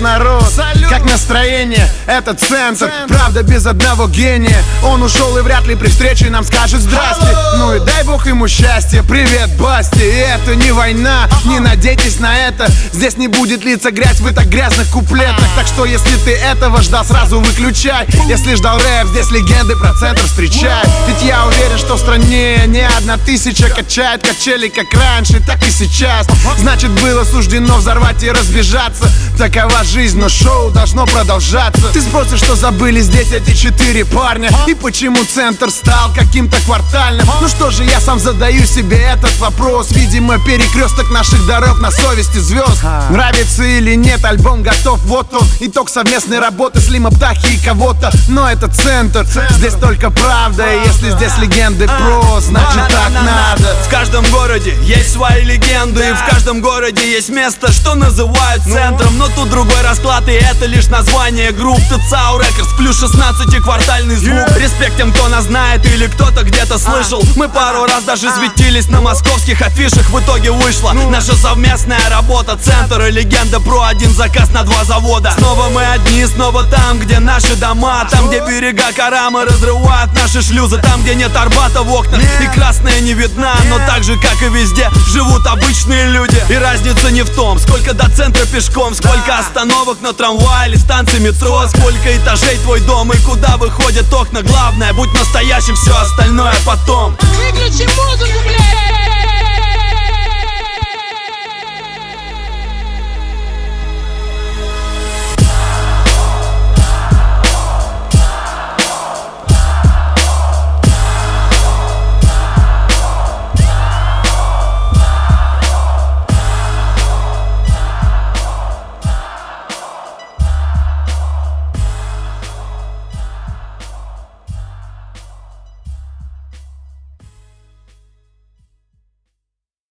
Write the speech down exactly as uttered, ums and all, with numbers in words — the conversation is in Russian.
народ. Салют. Как настроение? Это центр. центр Правда, без одного гения. Он ушел и вряд ли при встрече нам скажет здрасте. Hello. Ну и дай бог ему счастья. Привет, Басти. И это не война, uh-huh. не надейтесь на это. Здесь не будет литься грязь в этих грязных куплетах. uh-huh. Так что если ты этого ждал, сразу выключай. Если ждал рэп, здесь легенды про центр встречай. Ведь я уверен, что в стране не одна тысяча качает качели как раньше, так и сейчас. Значит, было суждено взорвать и разбежаться. Такова жизнь, но шоу должно продолжаться. Ты спросишь, что забыли здесь эти четыре парня, и почему центр стал каким-то квартальным. Ну что же, я сам задаю себе этот вопрос. Видимо, перекресток наших дорог на совести звезд. Нравится или нет, альбом готов, вот он. Итог совместной работы Слима, Птахи и кого-то. Но это центр, здесь только правда. И если здесь легенды про, значит так надо. В каждом городе есть свои легенды, и в каждом городе есть место, что называют центром. Но тут другой расклад, и это лишь название групп. ТЦАУ Рекордс плюс шестнадцатиквартальный звук. Респект тем, кто нас знает или кто-то где-то слышал. Мы пару раз даже светились на московских афишах. В итоге вышла наша совместная работа. Центр и легенда про, один заказ на два завода. Снова мы одни, снова там, где наши дома. Там, где берега Карамы разрывают наши шлюзы. Там, где нет Арбата в окнах и красная не видна. Но так же, как и везде, живут обычные люди. И разница не в том, сколько до центра пешком, сколько остановок на трамвае или станции метро, сколько этажей твой дом и куда выходят окна. Главное, будь настоящим, все остальное потом.